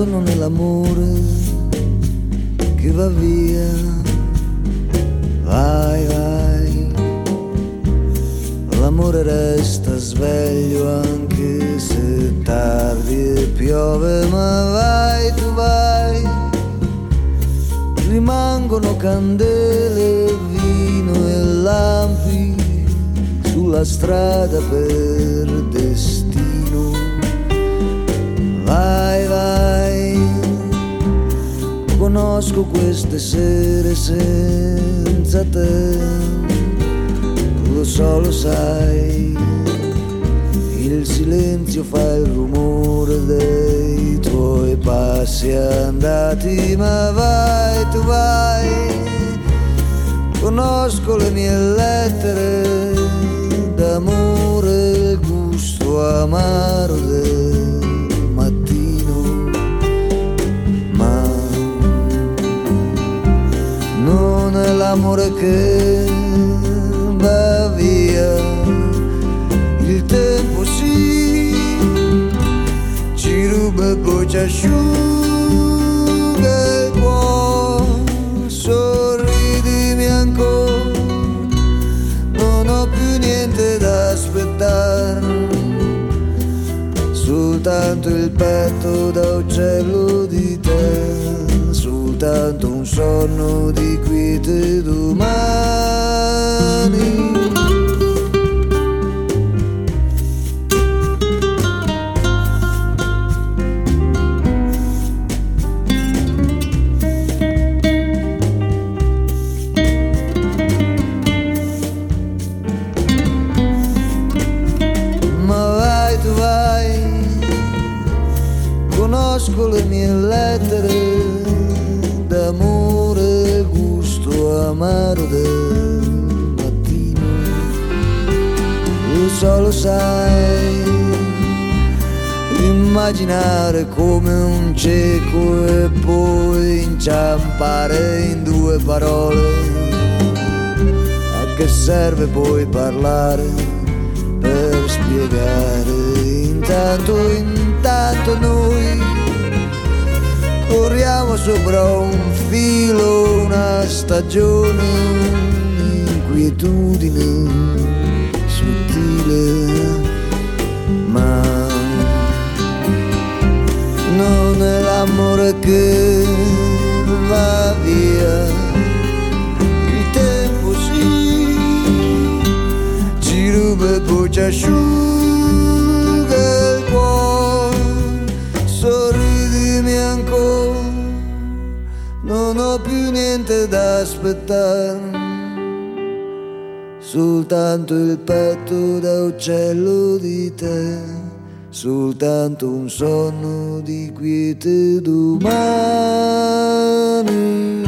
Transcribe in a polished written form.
tanto non è l'amore che va via, vai, vai. L'amore resta sveglio anche se tardi e piove, ma vai, tu vai. Rimangono candele, vino e lampi sulla strada per destino. Vai, vai, conosco queste sere senza te, lo so, lo sai, il silenzio fa il rumore dei tuoi passi andati, ma vai, tu vai, conosco le mie lettere d'amore, il gusto amaro del mattino, ma non è l'amore che va via, il tempo sì, ci ruba e poi ci asciuga il cuore. Sorridimi ancora, non ho più niente da aspettare, soltanto il petto da uccello di te, soltanto un sonno di quiete domani. Conosco le mie lettere d'amore, il gusto amaro del mattino, lo so, lo sai, immaginare come un cieco e poi inciampare in due parole. A che serve poi parlare per spiegare? Intanto noi corriamo sopra un filo, una stagione, inquietudine sottile, ma non è l'amore che va via, il tempo sì, ci ruba e poi ci asciuga. Sorridimi ancora, non ho più niente da aspettare, soltanto il petto da uccello di te, soltanto un sonno di quiete domani.